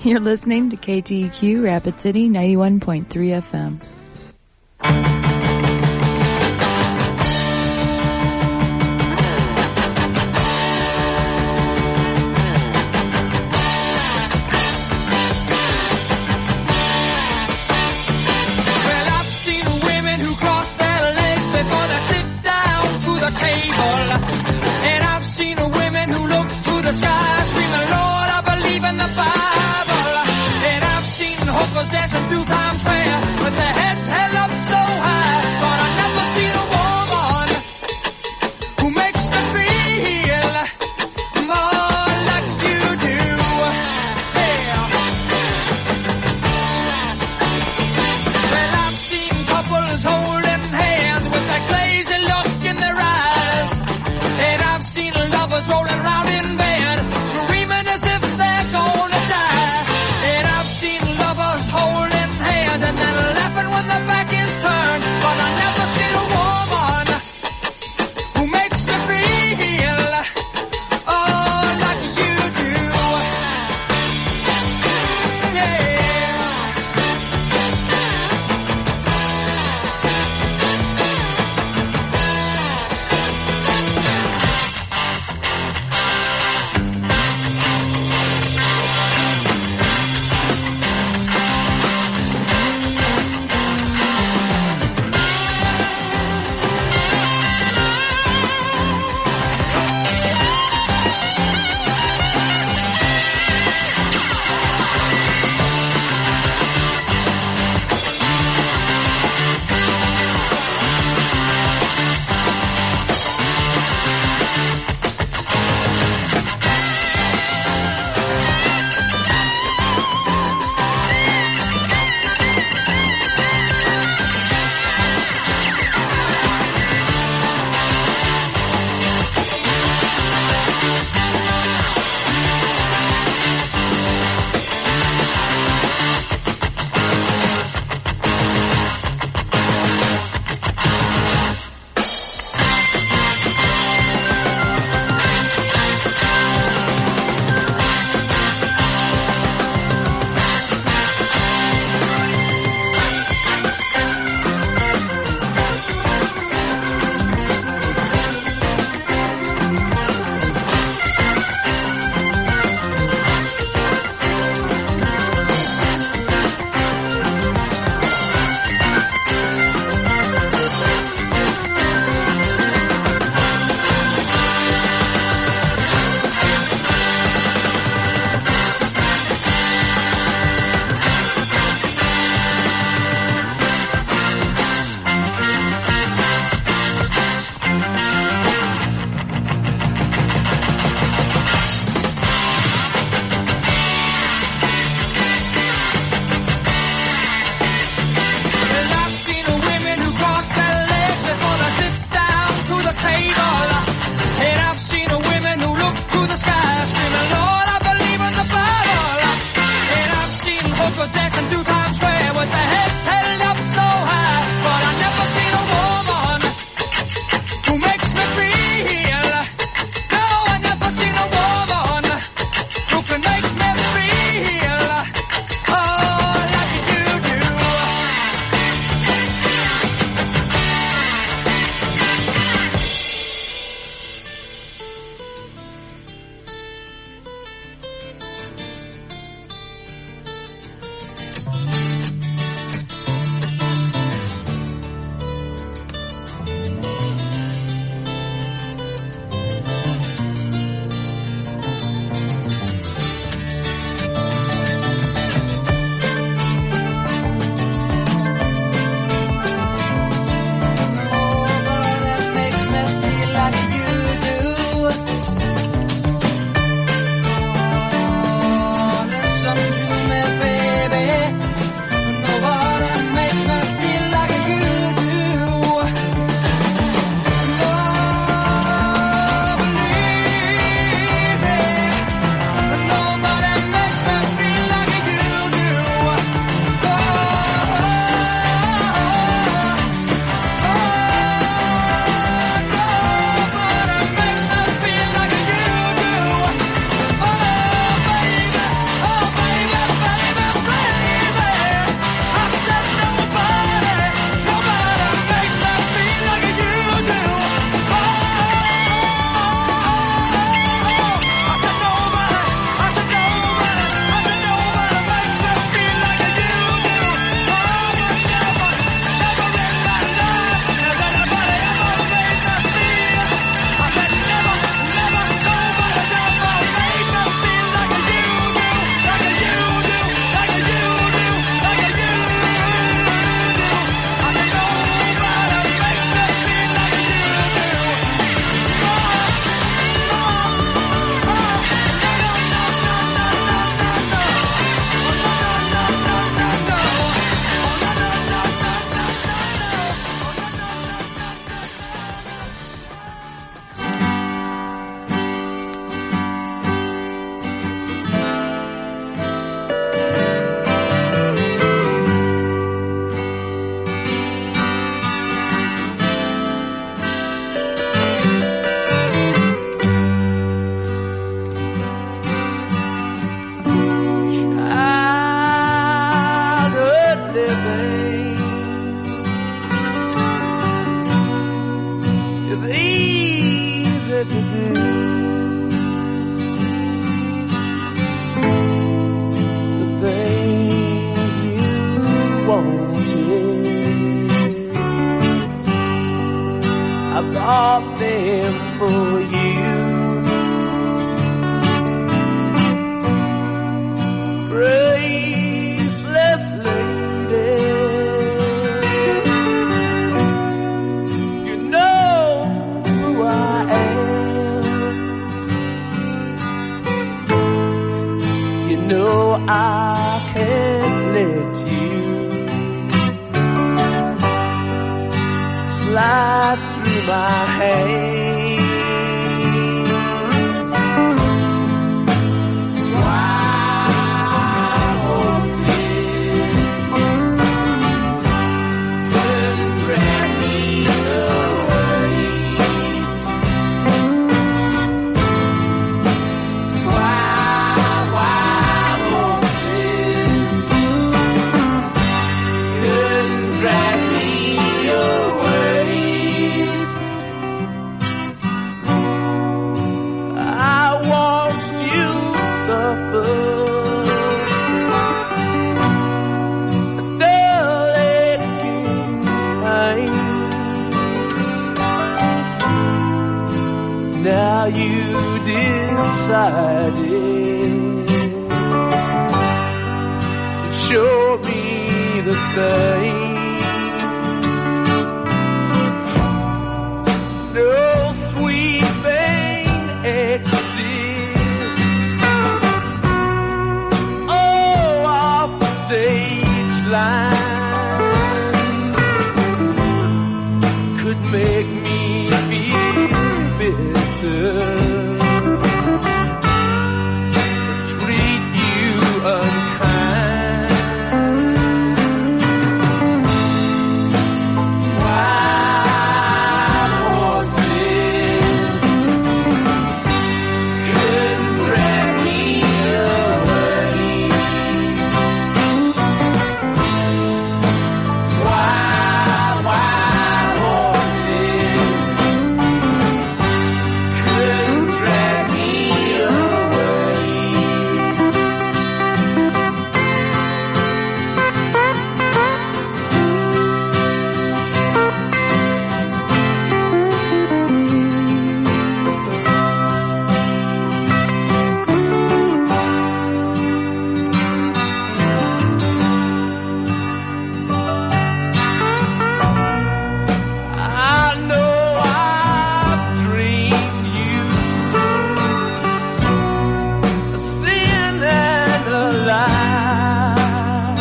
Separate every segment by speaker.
Speaker 1: You're listening to KTEQ Rapid City 91.3 FM.
Speaker 2: Well, I've seen women who cross their legs before they sit down to the table. And I've seen women who look to the sky screaming, Lord, I believe in the Bible. And I've seen hookers dancing through Times Square with their heads
Speaker 3: the things you wanted. I bought them for you. Graceless lady, you know who I am. You know I can't let you slide through my hands. Now you decided to show me the same. No sweet thing exists. Oh, off the stage line could make me feel bitter. Treat you unkind. Wild horses couldn't drag me away. Wild horses couldn't drag me away. I know I've dreamed you a sin and a lie.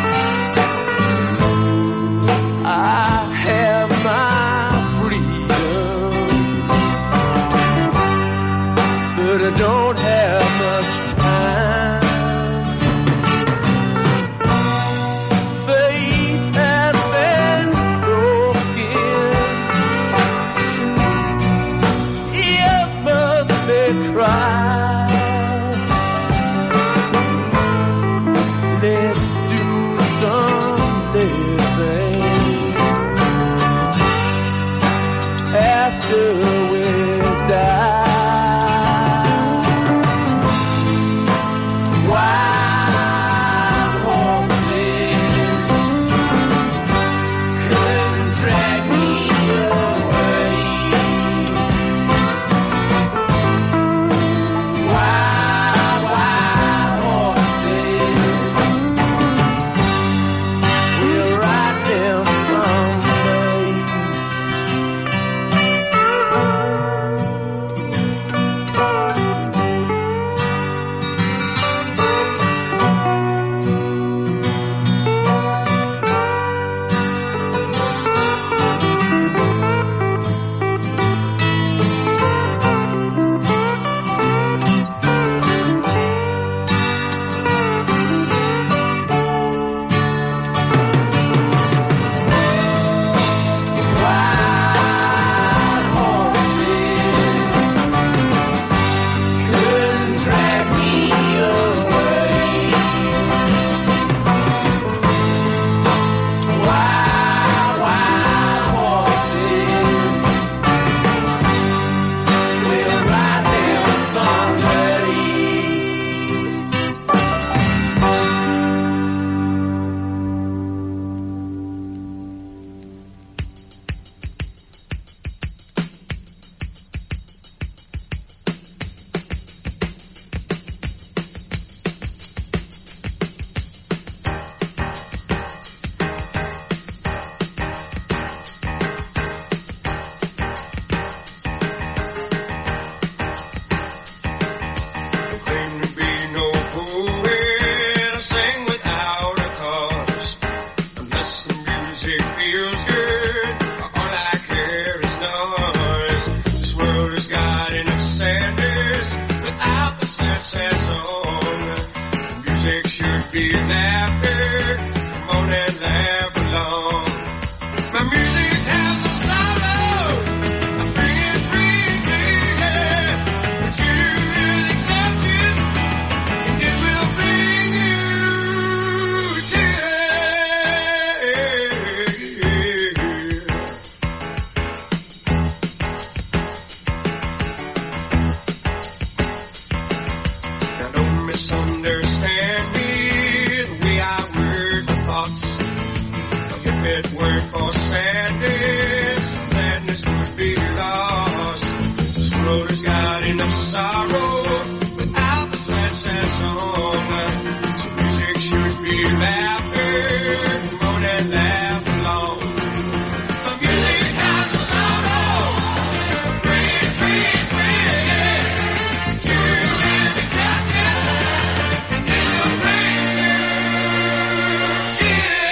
Speaker 3: I have my freedom, but I don't have much time. Faith has been broken, tears must be cried. Let's do some living after we die. Wild horses couldn't drag me away.
Speaker 4: be laughter. Come on and laugh along. My music has no sorrow. I'm free, yeah. But you will accept it, and it will bring you now don't misunderstand me, the way I word my thoughts. If it weren't for sadness, gladness would be lost. This world has got enough sorrow without the sad, sad song. So music should be laughter. Come on and laugh along. My music has no sorrow. Free, yeah. You will accept it, and it will bring you cheer.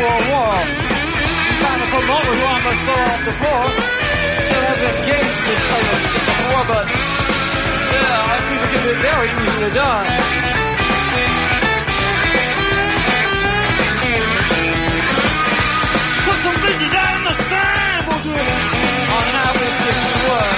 Speaker 5: World War. We found a promoter who almost fell off the floor. Still have been engaged in this type of shit before, but yeah, I think it can be very easily done. Put some bitches out in the sun, we'll do it on an hour with this work.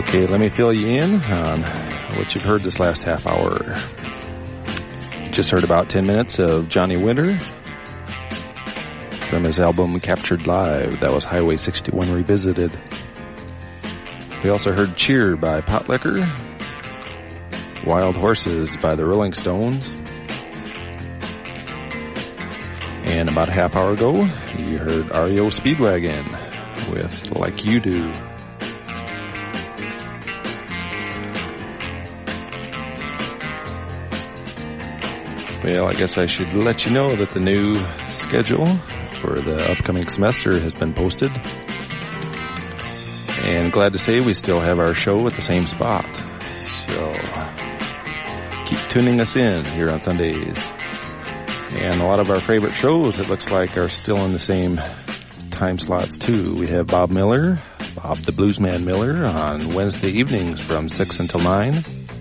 Speaker 6: Okay, let me fill you in on what you've heard this last half hour. You just heard about 10 minutes of Johnny Winter from his album Captured Live. That was Highway 61 Revisited. We also heard Cheer by Potlicker, Wild Horses by the Rolling Stones, and about a half hour ago, you heard REO Speedwagon with Like You Do. Well, I guess I should let you know that the new schedule for the upcoming semester has been posted. And glad to say we still have our show at the same spot. So keep tuning us in here on Sundays. And a lot of our favorite shows, it looks like, are still in the same time slots too. We have Bob Miller, Bob the Bluesman Miller, on Wednesday evenings from 6 until 9.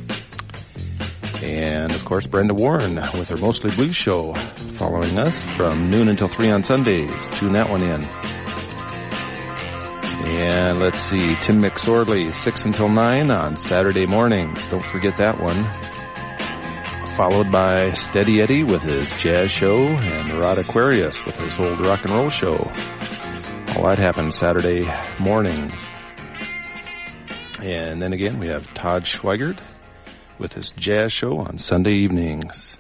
Speaker 6: And, of course, Brenda Warren with her Mostly Blues show following us from noon until 3 on Sundays. Tune that one in. And let's see, Tim McSorley, 6 until 9 on Saturday mornings. Don't forget that one. Followed by Steady Eddie with his jazz show and Rod Aquarius with his old rock and roll show. All that happens Saturday mornings. And then again, we have Todd Schweigert with his jazz show on Sunday evenings.